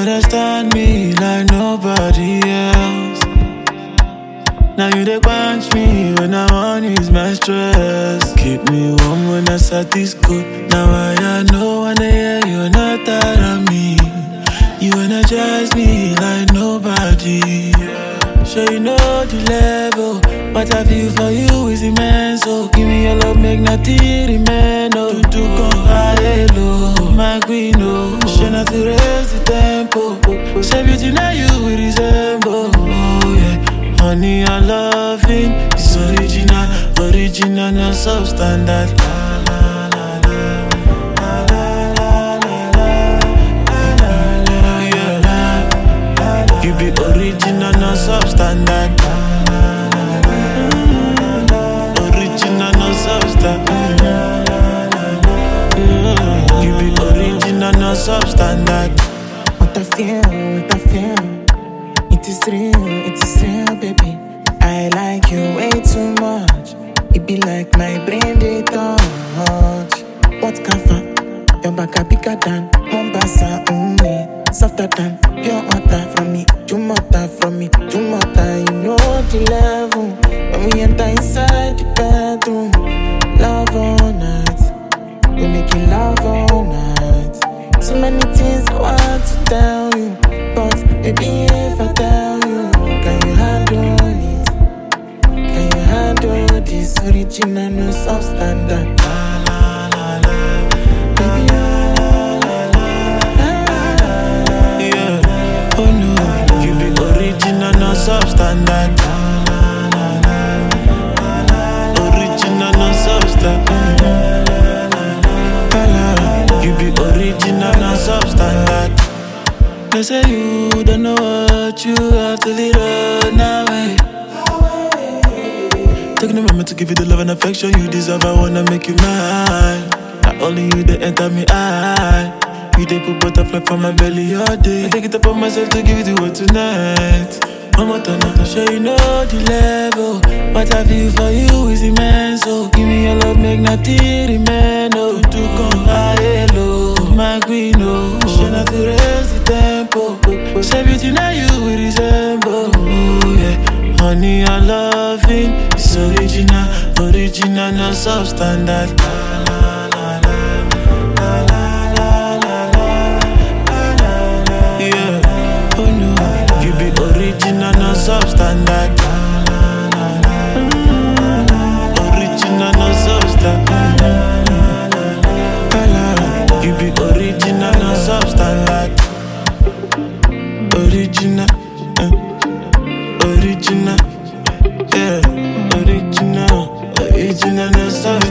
understand me like nobody else. Now you dey quench me when I want ease my stress. Keep me warm when I start this cold. Now I know when I hear you're not tired of me. You energize me like nobody. Sure you know the level. What I feel for you is immense. So give me your love, make nothing remain. Oh, to come high low, my queen. Oh, sure not to raise the tempo. Say beauty now you will resemble. Oh yeah, honey your loving is original, not substandard. You be original, not substandard. Original, not substandard. You be original, not substandard. What I feel, it is real, baby. I like you way too much. It be like my brain they touch. What kafa? Your back a bigger than Mombasa, softer than pure water from me. Jumota from me, Jumota. You know the level. When we enter inside the bedroom, love all night. We making love all night. So many things I want to tell you, but baby if I tell you, can you handle it? Can you handle this original, no substandard? Substandard. Original, no substandard. You be original, no substandard. They say you don't know what you have till it run away. Taking a moment to give you the love and affection you deserve. I wanna make you mine. Not only you, they enter me eye. You they put butterfly from my belly all day. I take it upon myself to give you the word tonight. I'm not to show you know the level. What I feel for you is immense. So give me your love, make nothing remain. Oh, to come high low, my queen. Oh, show not to raise the tempo. Say beauty now you will resemble. Oh yeah, honey your loving is original, no substandard. Original, no substandard. Original, no substandard. You be original, no substandard. Original, original, yeah, original, no substandard.